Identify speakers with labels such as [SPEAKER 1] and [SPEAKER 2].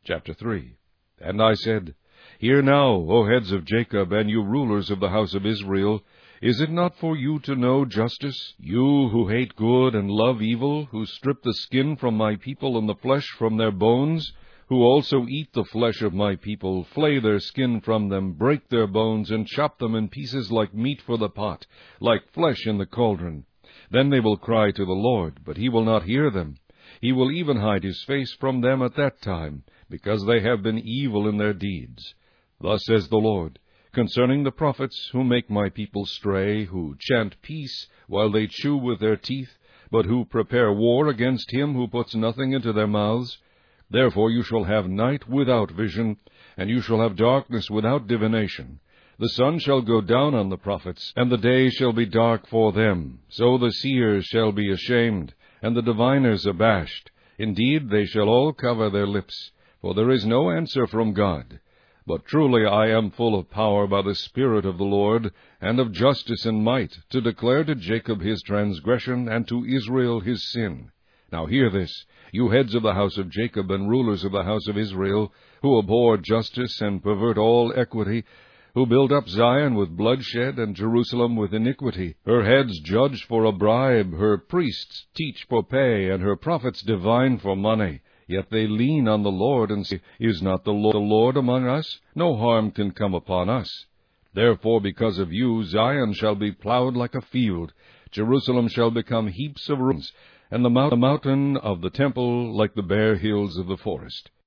[SPEAKER 1] Chapter 3. And I said, Hear now, O heads of Jacob, and you rulers of the house of Israel, is it not for you to know justice? You who hate good and love evil, who strip the skin from my people and the flesh from their bones, who also eat the flesh of my people, flay their skin from them, break their bones, and chop them in pieces like meat for the pot, like flesh in the cauldron. Then they will cry to the Lord, but he will not hear them. He will even hide his face from them at that time, because they have been evil in their deeds. Thus says the Lord, concerning the prophets who make my people stray, who chant peace while they chew with their teeth, but who prepare war against him who puts nothing into their mouths. Therefore you shall have night without vision, and you shall have darkness without divination. The sun shall go down on the prophets, and the day shall be dark for them. So the seers shall be ashamed, and the diviners abashed. Indeed, they shall all cover their lips, for there is no answer from God. But truly I am full of power by the Spirit of the Lord, and of justice and might, to declare to Jacob his transgression, and to Israel his sin. Now hear this, you heads of the house of Jacob, and rulers of the house of Israel, who abhor justice and pervert all equity, who build up Zion with bloodshed, and Jerusalem with iniquity. Her heads judge for a bribe, her priests teach for pay, and her prophets divine for money. Yet they lean on the Lord, and say, Is not the Lord among us? No harm can come upon us. Therefore, because of you, Zion shall be plowed like a field, Jerusalem shall become heaps of ruins, and the mountain of the temple like the bare hills of the forest.